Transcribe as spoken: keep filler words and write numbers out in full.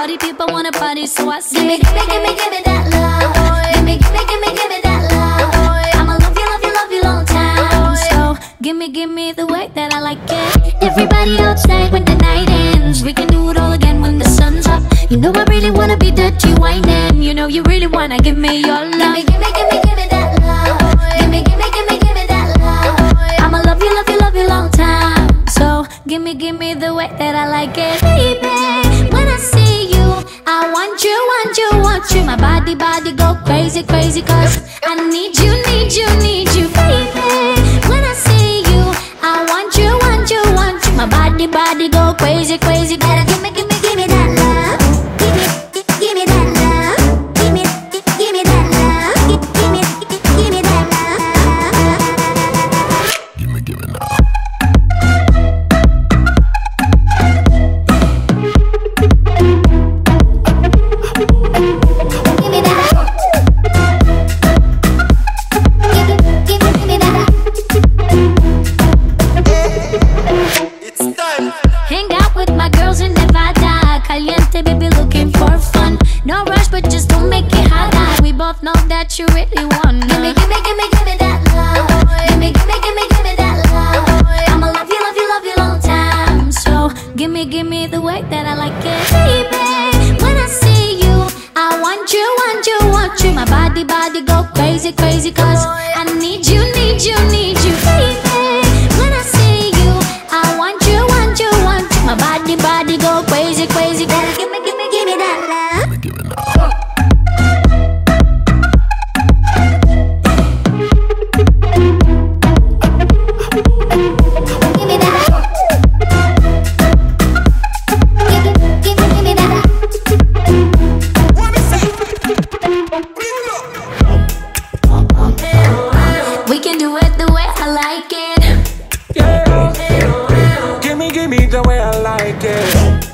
Party people wanna party, so I say, Gimme, gimme, gimme, gimme that love. Gimme, gimme, gimme, gimme that love. I'ma love you, love you, love you long time. so gimme, gimme the way that I like it. Everybody outside when the night ends. We can do it all again when the sun's up. You know I really wanna be dirty whining. You know you really wanna give me your love. Gimme, gimme, gimme, gimme that love. Gimme, gimme, gimme, gimme that love. I'ma love you, love you, love you long time. So gimme, gimme the way that I like it. Baby, when I see you, I want you, want you, want you. My body, body go crazy, crazy. Cause I need you, need you, need you. baby, when I see you, I want you, want you, want you. My body, body go crazy, crazy. better gimme, gimme, gimme that love. Gimme, gi- gimme that love. Gimme, gi- gimme that love. Gi- Gimme, gi- gimme that love. Gimme, gimme now. Gimme that. Gimme, gimme, gimme that. It's time. Hang out with my girls in Nevada. Caliente, baby, looking for fun. No rush, but just don't make it hot. We both know that you really want Gimme, me. gimme, gimme, gimme that love. Gimme, gimme, gimme, gimme that love. I'ma love you, love you, love you long time. So gimme, gimme the way that I like it. Baby, when I see you, I want you, want you, want you. My body, body go crazy, crazy. Cause I need you, need you, need you. baby, when I see you, I want you, want you, want you. My body, body go crazy, crazy. better gimme, gimme, gimme that love. Gimme, gimme now. Gimme that. Gimme, gimme, gimme that. What me say? We can do it the way I like it. Yeah. Gimme, gimme the way I like it.